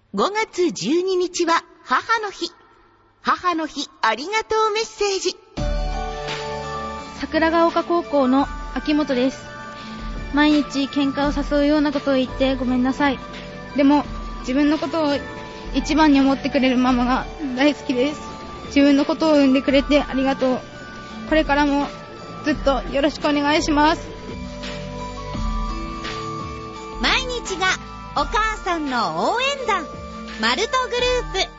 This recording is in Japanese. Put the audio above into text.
5月12日は母の日。母の日ありがとうメッセージ。 桜ヶ丘高校の秋元です。毎日喧嘩を誘うようなことを言ってごめんなさい。でも自分のことを一番に思ってくれるママが大好きです。自分のことを産んでくれてありがとう。これからもずっとよろしくお願いします。 毎日がお母さんの応援団、マルトグループ。